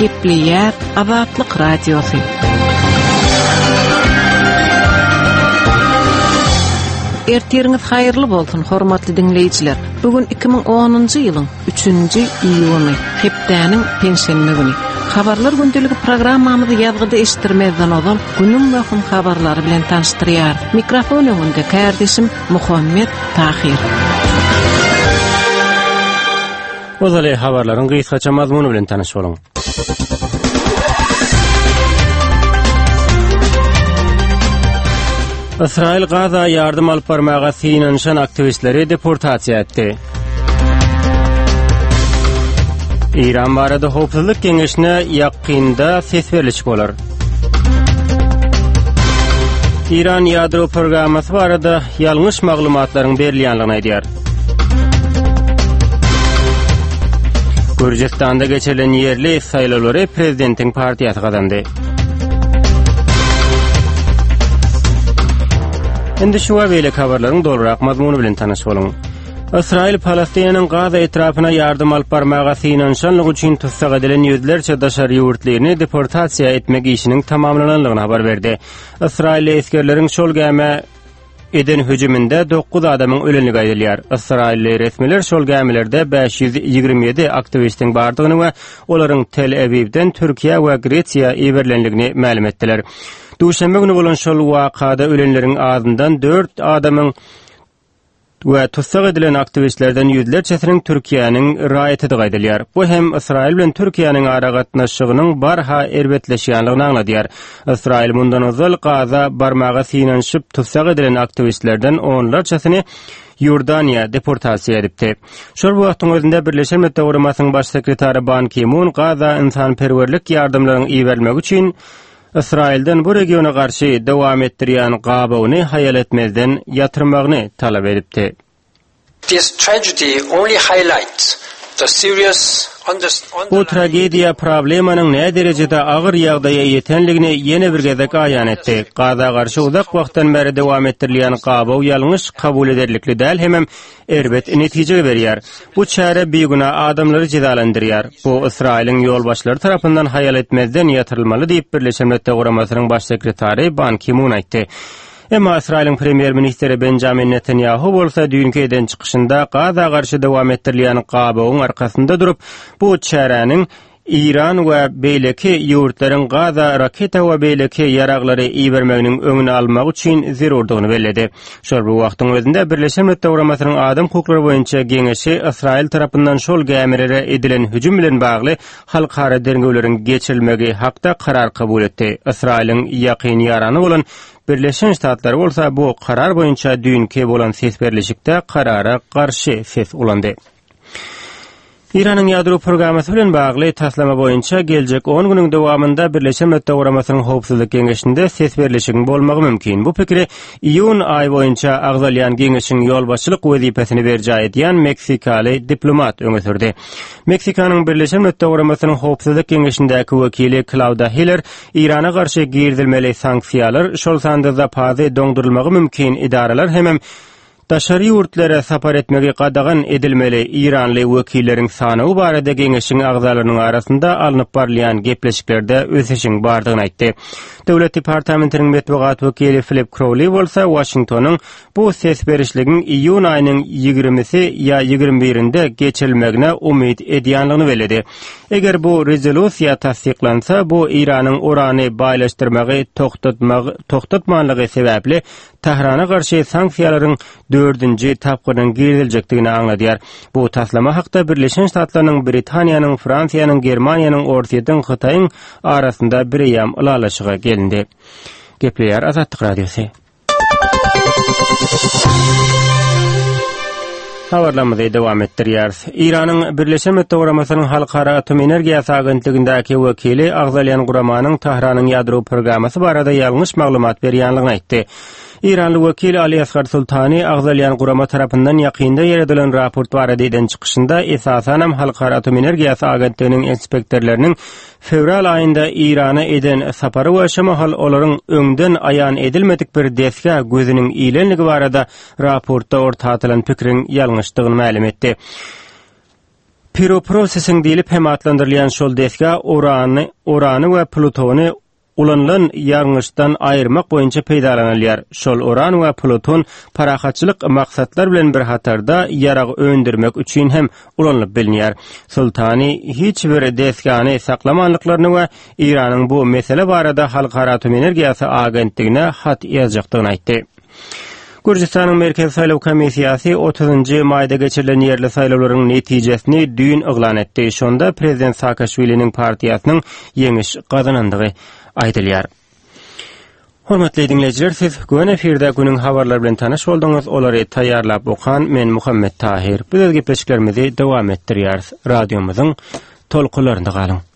Kepler Azatlyk Radiosu. Ertiriňiz haýyrly bolsun, hormatly dinleýijiler. Bugün 2010-njy ýylyň 3-nji iýuny, hepdäniň pensiýa güni. Habarlar gündäligi programmamyzy ýazgyda eşitdirmezden ozal günüň möhüm habarlary bilen tanıştyrýar. Mikrofon öňünde kardeşim Muhammed Tahir. Ozal habarlaryň gysgaça mazmuny bilen tanyş boluň. İsrail Gaza yardım alıp barmaga synaşan aktivistleri deportasiýa etdi. İran barada howpsuzlyk geňeşine ýakynda ses berilişik bolar. İran ýadro programmasy barada ýalňyş maglumatlaryň berilýänligini aýdýar. Gürjistanda geçirilen yerli saýlawlary prezidentiň partiýasy gazandy. Endi şu wagtly habarlaryň dolrak mazmuny bilen tanyş boluň. İsrail Palestinaň Gaza etrafyna ýardym alyp barmaga synaşanlygy üçin tutsak edilen ýüzlerçe daşary ýurtlaryny deportasiýa etmek işiniň tamamlananlygyny habar berdi. İsrail eskerleriň şol gäme eden hüjüminde 9 adamyň ölenligi aýdylýar. İsrail resmiler şol gämelerde 527 aktivistiň bardygyny we olaryň Tel Avivden Türkiýe we Gretsiýa iberlenligini ma'lum etdiler. Duşanbe günü bolan şol wakada ölenleriň azyndan 4 adamyň we tutsak edilen aktivistlerden ýüzlerçesiniň Türkiýanyň raýatydy gaýdylýar. Bu hem Israil bilen Türkiýanyň ara gatnaşygynyň barha erbetleşýänligini aňladýar. Israil mundan ozal Gaza barmaga synaşyp tutsak edilen aktivistlerden onlarçasyny Yordaniýa deportasiýa edipdi. Şol wagtyň özünde Birleşen Milletler Guramasynyň baş sekretary Ban Ki-moon Gaza insanperwerlik ýardymlaryny iýermek üçin İsrailden bu regiona garşy dowam etdirýän gabawyny hayal etmezden ýatyrmagyny talap edipdi. This tragedy only highlights the serious Bu tragediýa problemanyň ne derejede agyr ýagdaýa ýetenligini ýene bir gezek aýan etdi. Gaza garşy uzak wagtdan beri dowam etdirilýän gabaw ýalňyş kabul ederlikli däl, hemem erbet netije berýär. Bu çäre beýguna adamlary cezalandyrýar. Bu Israiliň ýolbaşlary tarapyndan hayal etmezden ýatyrylmaly diýip Birleşen Milletler Guramasynyň baş sekretary Ban Ki-moon aýtdy. Emma İsrail'in premier ministeri Benjamin Netanyahu bolsa dünkü eden çıkışında Gaza garşy dowam etdirilýän gabawyň arkasynda durup bu çäräniň İran we beýleki ýurtlaryň Gaza raketa we beýleki ýaraglary iýermeginiň öňüni almak üçin zerurdygyny bellädi. Şol bu wagtyň özünde Birleşen Milletler Guramasynyň adam hukuklary boýunça geňeşi İsrail tarapyndan şol gämelere edilen hüjüm bilen bagly halkara derňewleriň geçirilmegi hakda karar kabul etdi. İsrailiň ýakyn ýarany bolan Birleşen Ştatlar bolsa bu karar boýunça dünkü bolan ses berilişikde karara garşy ses ulandy. İran'ın ýadro programmasy bilen bagly taslama boýunça geljek 10 günüň dowamında Birleşen Milletler Guramasynyň howpsuzlyk geňeşinde ses berilişigi bolmagy mümkin. Bu pikiri iýun aý boýunça agzalýan geňeşiň ýolbaşçylyk wezipesini berjä edýän Meksikaly diplomat öňe sürdi. Meksikanyň Birleşen Milletler Guramasynyň howpsuzlyk geňeşindäki wekili Claudia Hiller İrana garşy girdilmeli sanksiýalar şol sandyda pazy doňdurulmagy mümkin idaralar hemem daşary ýurtlara sapar etmegi qadagan edilmeli İranly wekilleriň sany barada geňeşiň agzalarynyň arasynda alınıp barlayan gepleşiklerde öseşiň bardygyny aýtdy. Döwlet departamentiniň metbuat wekili Philip Crowley bolsa Washingtonyň bu ses berişligiň iýun aýynyň 20-si ýa 21-inde geçirilmegine umyt edýänligini bellädi. Eger bu rezolýusiýa tasdiklansa, bu İranyň urany baýlaşdyrmagy toktatmanlygy sebäpli Tehrana garşy sanksiýalaryň 4-nji tapgyryň giriljektdigini aňladýar. Bu taslama hakda Birleşen Ştatlarynyň Britaniýanyň, Fransiýanyň, Germaniýanyň, Orsiýanyň, Hytaýyň arasynda bir ýam ulalaşyga geldi. Gepler Azatlyk Radiosu. Habarlamada dowam etdirýär. İranyň Birleşen Milletler Guramasynyň Halkara Atom Energiýasy Agentligindäki wekili agzalýan guramanyň Tehranyň ýadro programmasy barada ýalňyş maglumat berýänligini aýtdy. İranly wekil Ali Asgar Sultany agzalýan gurama tarapyndan ýakynda ýeredilen raport barada eden çykyşynda esasanam Halkara Atom Energiýasy Agentliginiň inspektorlarynyň fevral aýynda İrana eden sapary we şamahal olaryň öňden aýan edilmedik bir desga gözüniň iýlenligi barada raportda ortatylan pikiriň ýalňyşdygyny ma'lum etdi. Pyroprosesing diýilip hem atlandyrylýan şol desga urany we plutony ulanlan ýarňyşdan aýyrmak boýunça peýdalanylýar. Şol uran we pluton parahatçylyk maksatlar bilen bir hatarda ýarag öndürmek üçin hem ulanlyp bilinýär. Sultany hiç bir desgany saklamanlyklaryny we Iranyň bu mesele barada Halkara Atom Energiýasy agentligine hat ýazjakdygyny aýtdy. Gürjistanyň Merkez Saýlaw Komissiýasy 30-njy maýda geçirilen ýerli saýlawlaryň netijesini düýün eglan etdi. Şonda Prezident Saakashvili'nin partiýasynyň ýeňiş gazanandygy aýdylýar. Hormatly dinleýijiler, siz gün efirde günüň habarlary bilen tanyş boldyňyz. Olary taýýarlap okan men Muhammed Tahir. Biz gepleşiklerimizi dowam etdirýäris. Radiomyzyň tolkunlarynda galyň.